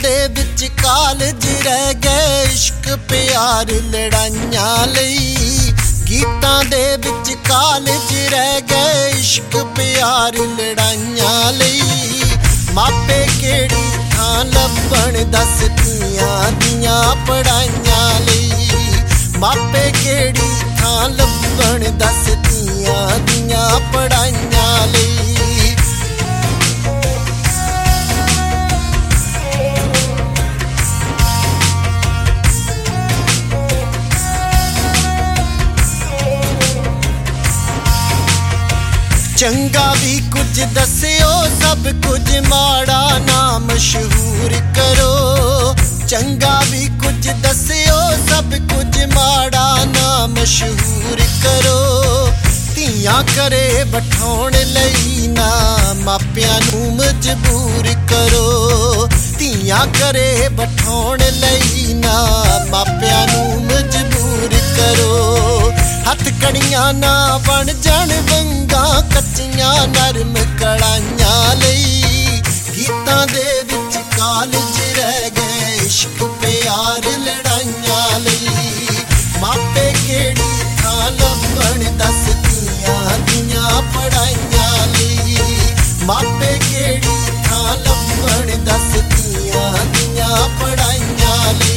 दे विच कालज रह गए इश्क प्यार लड़ाइयां लई। गीतां दे विच कालज रह गए इश्क प्यार लड़ाइयां लई। मापे केड़ी थां लभण दस धीआं दियां पढ़ाइयां लई। मापे केड़ी थां लभण दस धीआं दियां पढ़ाइयां लई। चंगा भी कुछ दस्यो सब कुछ माड़ा ना मशहूर करो। चंगा भी कुछ दस्यो सब कुछ माड़ा ना मशहूर करो। धीआं करे बिठाउण लई ना मापियां नूं मजबूर करो। धीआं करे बिठाउण लई ना मापियां नूं मजबूर करो। हथ कड़ियां ना बन जाण वंगा कच्चियां नरम कड़ाइयां लई। गीतां दे विच कालज रह गए इश्क प्यार लड़ाइयां लई। मापे केड़ी थां लभण दस धीआं दियां पढ़ाइयां लई। मापे केड़ी थां लभण दस धीआं दियां पढ़ाइयां लई।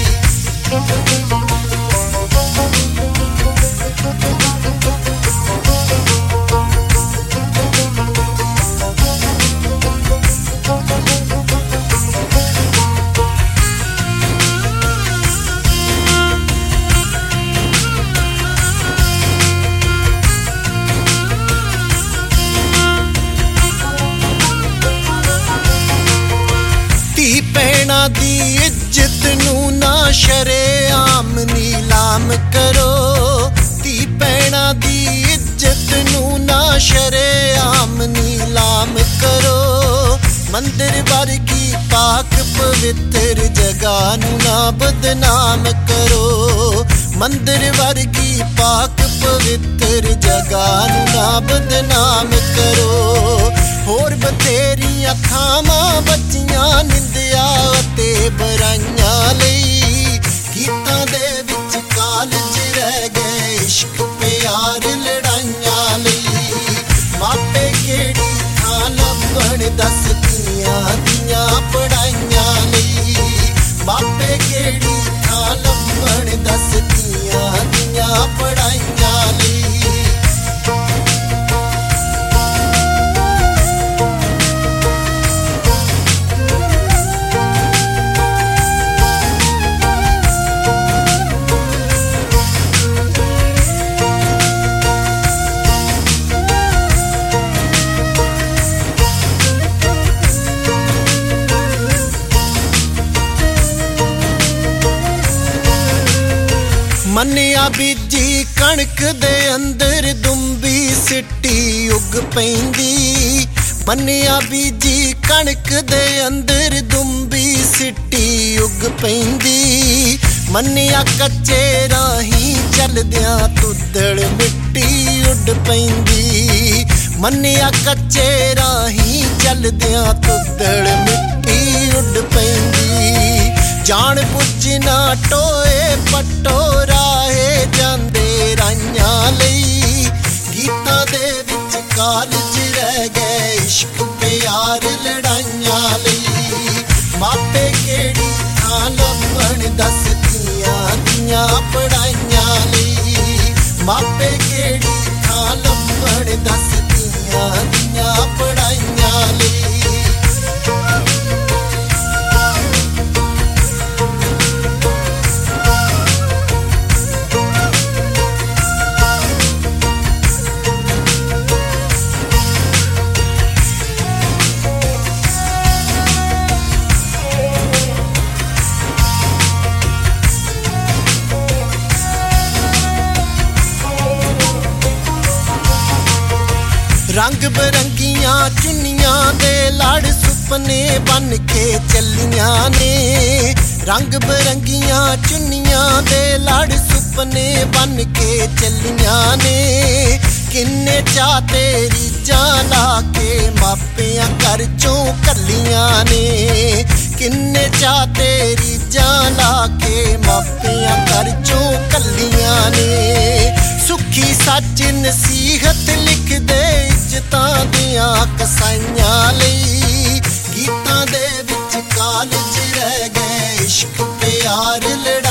भैणा दी इज्जत नूं ना शरेआम नीलाम करो। धी भैणा दी इज्जत नूं ना शरेआम नीलाम करो। मंदिर वर्गी पाक पवित्र जगह नूं ना बदनाम करो। मंदिर वर्गी पाक पवित्र जगह नूं ना बदनाम करो। होर बथेरियां थावां बचियां निंदिया ते बराइयां लई। गीतां दे विच कालज रह गए इश्क प्यार लड़ाइयां लई। मापे केड़ी थां लभण दस धीआं दियां पढ़ाइयां लई। मापे केड़ी थां लभण दस धीआं दियां पढ़ाइयां लई। मन्निया बीजी कणक दे अंदर दुंबी सिट्टी उग पैंदी। मन्निया बीजी कणक दे अंदर दुंबी सिट्टी उग पैंदी। मन्निया कच्चे राही चलदियां तुद्दड़ मिट्टी उड पैंदी। मन्निया कच्चे राही चलदियां तुद्दड़ मिट्टी उड पैंदी। जान बुझ ना टोए पट्टो राहे जांदे राइयां लई। गीतां दे विच कालज रह गए इश्क प्यार लड़ाइयां लई। मापे केड़ी थां लभण दस धीआं दियां पढ़ाइयां लई। मापे केड़ी थां लभण दस धीआं दियां पढ़ाइयां लई। रंग बरंगियां चुन्नियां दे लड़ सुपने बन के चलियां ने। रंग बरंगियां चुन्नियां दे लड़ सुपने बन के चलियां ने। किन्ने चा तेरी जान ला के मापियां घर चों कलियां ने। किन्ने चा तेरी जान लाके मापियां कर चों कलियां ने सुखी सच नसीहत लिख दे इज्जतां दियां कसाइयां लई गीतां दे विच कालज रह गए इश्क प्यार